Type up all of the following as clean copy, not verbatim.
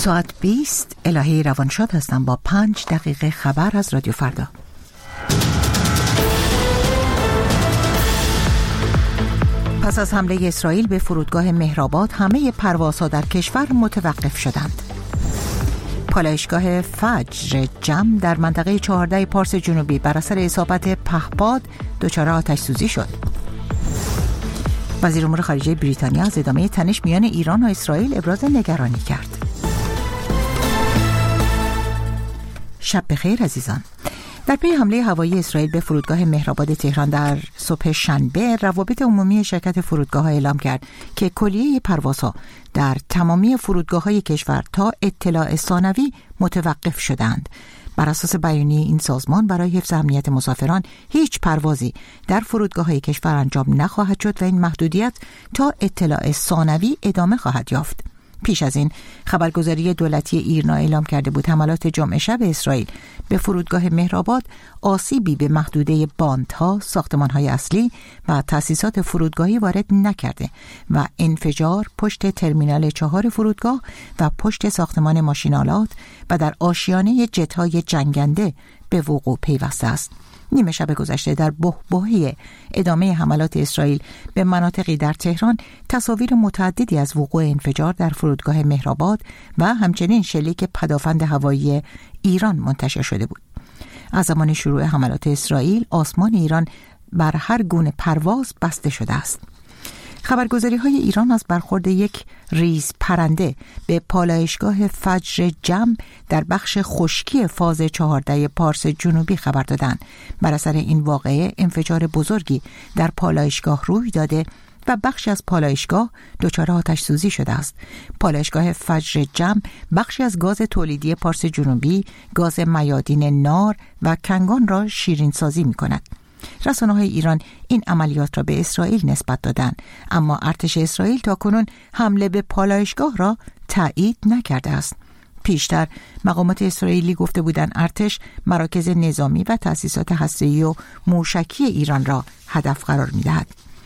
ساعت 20 الهه روانشاد هستم با 5 دقیقه خبر از رادیو فردا. پس از حمله اسرائیل به فرودگاه مهرآباد همه پروازها در کشور متوقف شدند. پالایشگاه فجر جم در منطقه 14 پارس جنوبی بر اثر اصابت پهپاد دچار آتش سوزی شد. وزیر امور خارجه بریتانیا از ادامه تنش میان ایران و اسرائیل ابراز نگرانی کرد. شب بخیر عزیزان. در پی حمله هوایی اسرائیل به فرودگاه مهرآباد تهران در صبح شنبه، روابط عمومی شرکت فرودگاه‌ها اعلام کرد که کلیه پروازها در تمامی فرودگاه‌های کشور تا اطلاع ثانوی متوقف شدند. بر اساس بیانیه این سازمان، برای حفظ امنیت مسافران هیچ پروازی در فرودگاه‌های کشور انجام نخواهد شد و این محدودیت تا اطلاع ثانوی ادامه خواهد یافت. پیش از این خبرگزاری دولتی ایرنا اعلام کرده بود حملات جمعه شب اسرائیل به فرودگاه مهرآباد آسیبی به محدوده باندها، ساختمان‌های اصلی و تأسیسات فرودگاهی وارد نکرده و انفجار پشت ترمینال 4 فرودگاه و پشت ساختمان ماشین‌آلات و در آشیانه جت‌های جنگنده به وقوع پیوسته است. نیمه شب گذشته در بحبوحه ادامه حملات اسرائیل به مناطقی در تهران تصاویر متعددی از وقوع انفجار در فرودگاه مهرآباد و همچنین شلیک پدافند هوایی ایران منتشر شده بود. از زمان شروع حملات اسرائیل آسمان ایران بر هر گونه پرواز بسته شده است. خبرگزاری‌های ایران از برخورد یک ریز پرنده به پالایشگاه فجر جم در بخش خشکی فاز 14 پارس جنوبی خبر دادند. بر اثر این واقعه انفجار بزرگی در پالایشگاه روی داده و بخشی از پالایشگاه دچار آتش سوزی شده است. پالایشگاه فجر جم بخشی از گاز تولیدی پارس جنوبی، گاز میادین نار و کنگان را شیرین سازی می کند. رسانه‌های ایران این عملیات را به اسرائیل نسبت دادند، اما ارتش اسرائیل تاکنون حمله به پالایشگاه را تایید نکرده است. پیشتر مقامات اسرائیلی گفته بودند ارتش مراکز نظامی و تأسیسات هسته‌ای و موشکی ایران را هدف قرار می‌دهد.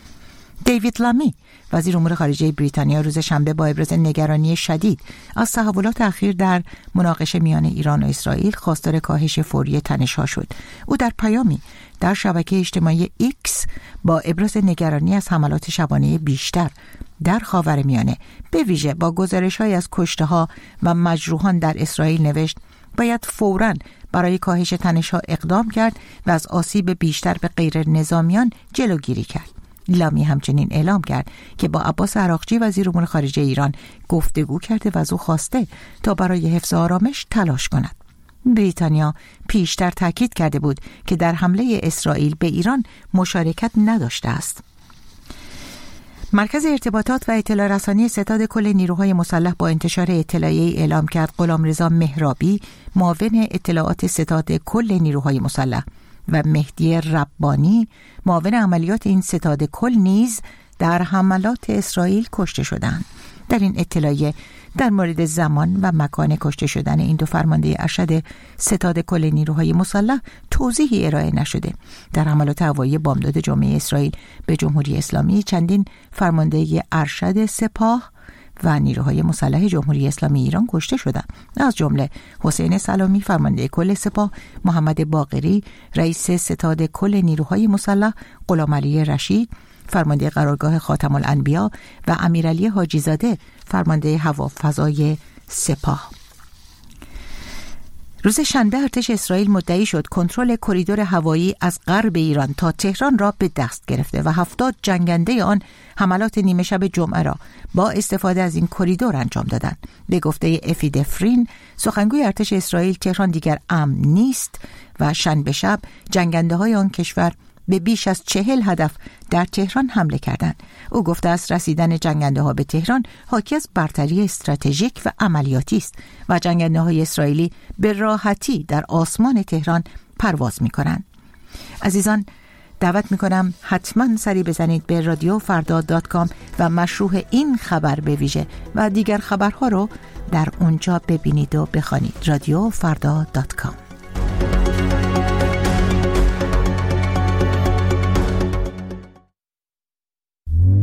دیوید لامی وزیر امور خارجه بریتانیا روز شنبه با ابراز نگرانی شدید از تحولات اخیر در مناقشه میان ایران و اسرائیل خواستار کاهش فوری تنش‌ها شد. او در پیامی در شبکه اجتماعی ایکس با ابراز نگرانی از حملات شبانه بیشتر در خاورمیانه، به ویژه با گزارش‌های از کشته‌ها و مجروحان در اسرائیل نوشت باید فوراً برای کاهش تنش‌ها اقدام کرد و از آسیب بیشتر به غیر نظامیان جلوگیری کرد. لامی همچنین اعلام کرد که با عباس عراقچی وزیر امور خارجه ایران گفتگو کرده و از او خواسته تا برای حفظ آرامش تلاش کند. بریتانیا پیشتر تاکید کرده بود که در حمله اسرائیل به ایران مشارکت نداشته است. مرکز ارتباطات و اطلاع رسانی ستاد کل نیروهای مسلح با انتشار اطلاعیه‌ای اعلام کرد غلامرضا مهرابی معاون اطلاعات ستاد کل نیروهای مسلح و مهدی ربانی معاون عملیات این ستاد کل نیز در حملات اسرائیل کشته شدند. در این اطلاعیه در مورد زمان و مکان کشته شدن این دو فرمانده ارشد ستاد کل نیروهای مسلح توضیحی ارائه نشده. در حملات هوایی بامداد جمعه اسرائیل به جمهوری اسلامی چندین فرمانده ارشد سپاه و نیروهای مسلح جمهوری اسلامی ایران کشته شدند، از جمله حسین سلامی فرمانده کل سپاه، محمد باقری رئیس ستاد کل نیروهای مسلح، غلامعلی رشید فرمانده قرارگاه خاتم الانبیا و امیرعلی حاجی زاده فرمانده هوافضای سپاه. روز شنبه ارتش اسرائیل مدعی شد کنترل کریدور هوایی از غرب ایران تا تهران را به دست گرفته و 70 جنگنده آن حملات نیمه شب جمعه را با استفاده از این کریدور انجام دادند. به گفته افی دفرین سخنگوی ارتش اسرائیل، تهران دیگر امن نیست و شنبه شب جنگنده های آن کشور به بیش از 40 هدف در تهران حمله کردند. او گفته است رسیدن جنگنده ها به تهران حاکی از برتری استراتژیک و عملیاتی است و جنگنده های اسرائیلی به راحتی در آسمان تهران پرواز می کنند. عزیزان، دعوت می کنم حتما سری بزنید به رادیوفردا.com و مشروح این خبر به ویژه و دیگر خبرها رو در اونجا ببینید و بخوانید. رادیوفردا.com.